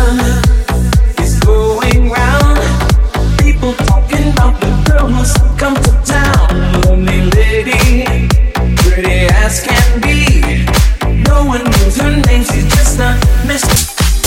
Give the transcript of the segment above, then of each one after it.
is going round. People talking about the girl who's come to town. Lonely lady, pretty as can be. No one knows her name, she's just a mystery.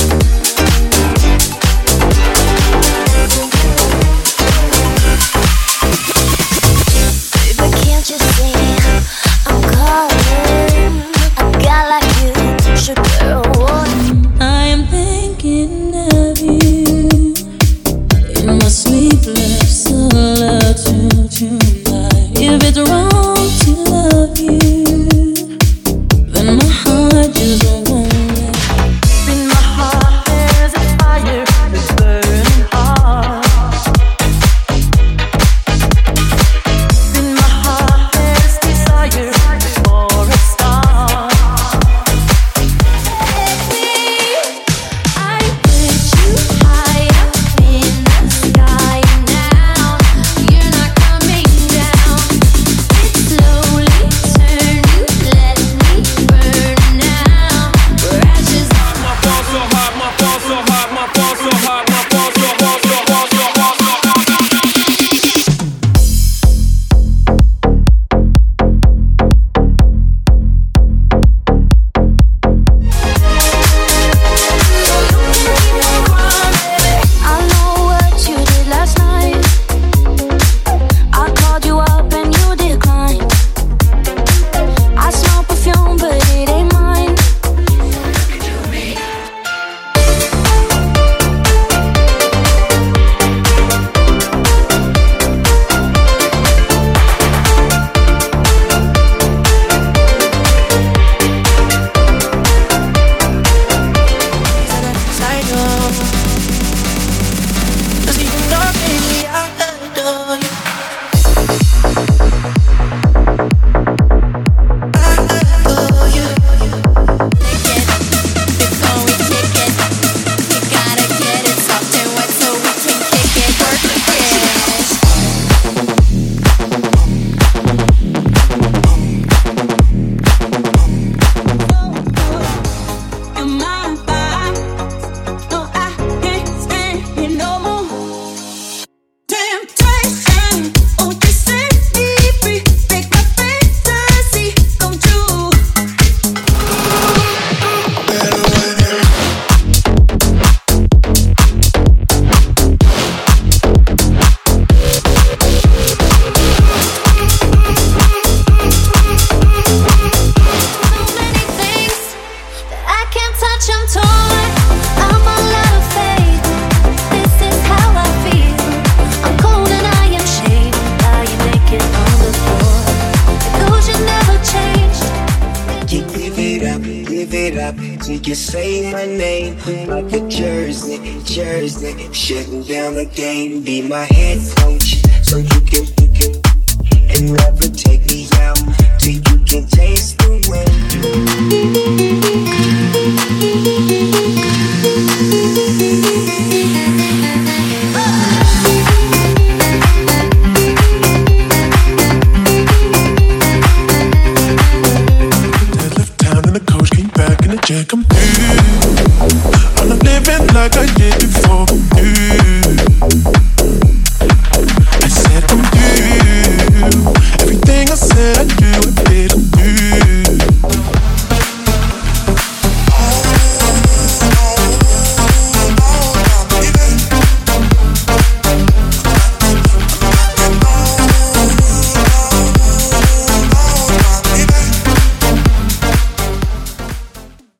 You say my name like a jersey, shutting down the game. Be my head coach, so you can and never take me out till you can taste the wind. Check 'em. I'm not living like I